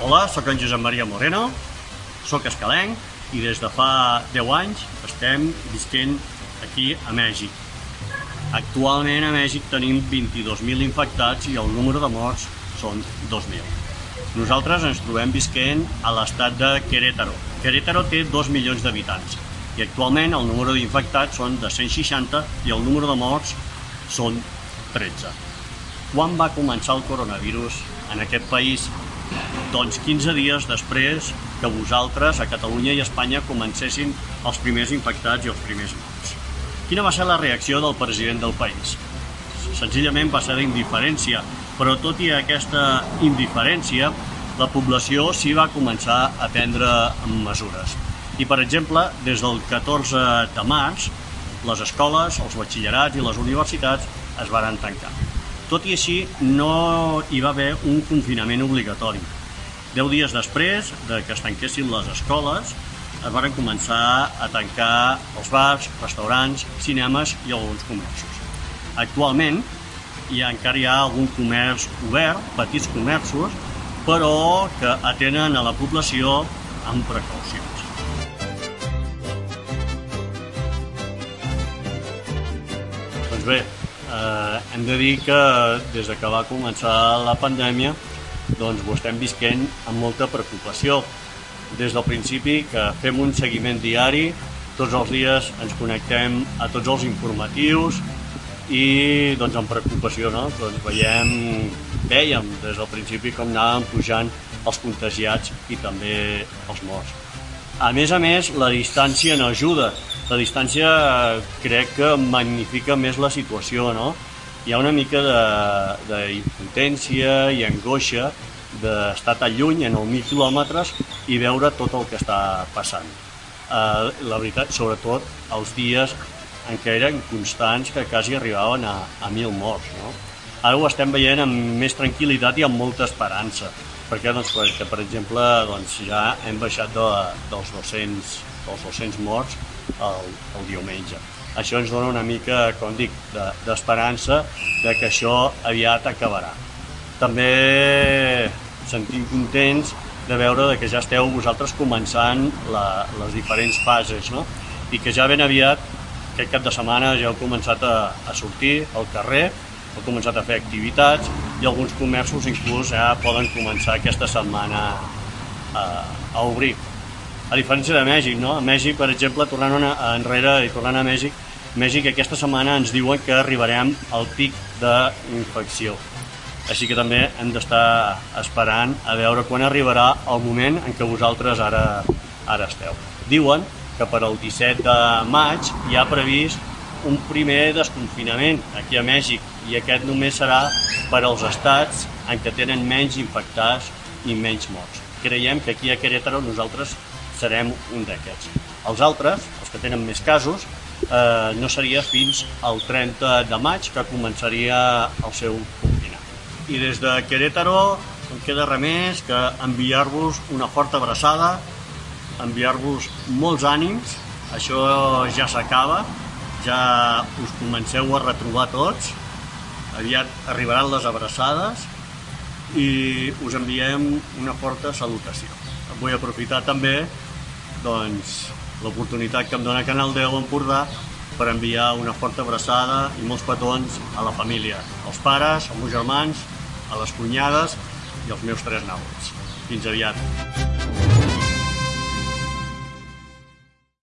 Hola, sóc en Josep Maria Moreno, sóc escalenc i des de fa 10 anys estem visquent aquí a Mèxic. Actualment a Mèxic tenim 22.000 infectats i el número de morts són 2.000. Nosaltres ens trobem visquent a l'estat de Querétaro. Querétaro té 2 milions d'habitants i actualment el número d'infectats són de 160 i el número de morts són 13. Quan va començar el coronavirus en aquest país? Doncs 15 dies després que vosaltres, a Catalunya i a Espanya, comencessin els primers infectats i els primers morts. Quina va ser la reacció del president del país? Senzillament va ser d'indiferència, però tot i aquesta indiferència, la població sí va començar a prendre mesures. I, per exemple, des del 14 de març, les escoles, els batxillerats i les universitats es varen tancar. Tot i així, no hi va haver un confinament obligatori. 10 dies després que es tanquessin les escoles, es van començar a tancar els bars, restaurants, cinemes i alguns comerços. Actualment, encara hi ha algun comerç obert, petits comerços, però que atenen a la població amb precaucions. Doncs bé, hem de dir que des que va començar la pandèmia doncs ho estem visquent amb molta preocupació. Des del principi que fem un seguiment diari, tots els dies ens connectem a tots els informatius i doncs amb preocupació doncs vèiem des del principi com anaven pujant els contagiats i també els morts. A més, la distància no ajuda. La distància crec que magnifica més la situació, no? Hi ha una mica d'impotència i angoixa d'estar tan lluny, en 1.000 quilòmetres, i veure tot el que està passant. La veritat, sobretot els dies en què eren constants, que quasi arribaven a 1.000 morts, no? Ara ho estem veient amb més tranquil·litat i amb molta esperança, perquè, per exemple, ja hem baixat dels 200 morts el diumenge. Això ens dona una mica, com dic, d'esperança que això aviat acabarà. També sentim contents de veure que ja esteu vosaltres començant les diferents fases, no? I que ja ben aviat, aquest cap de setmana, ja heu començat a sortir al carrer, heu començat a fer activitats i alguns comerços inclús ja poden començar aquesta setmana a obrir. A diferència de Mèxic, no? A Mèxic, per exemple, tornant enrere i tornant a Mèxic, aquesta setmana ens diuen que arribarem al pic d'infecció. Així que també hem d'estar esperant a veure quan arribarà el moment en què vosaltres ara esteu. Diuen que per al 17 de maig hi ha previst un primer desconfinament aquí a Mèxic i aquest només serà per als estats en què tenen menys infectats i menys morts. Creiem que aquí a Querétaro nosaltres serem un d'aquests. Els altres, els que tenen més casos, no seria fins al 30 de maig que començaria el seu confinament. I des de Querétaro no queda res més que enviar-vos una forta abraçada, enviar-vos molts ànims, això ja s'acaba, ja us comenceu a retrobar tots, aviat arribaran les abraçades i us enviem una forta salutació. Vull aprofitar també l'oportunitat que em dona Canal 10 Empordà per enviar una forta abraçada i molts petons a la família, als pares, als meus germans, a les cunyades i als meus 3 nebots. Fins aviat!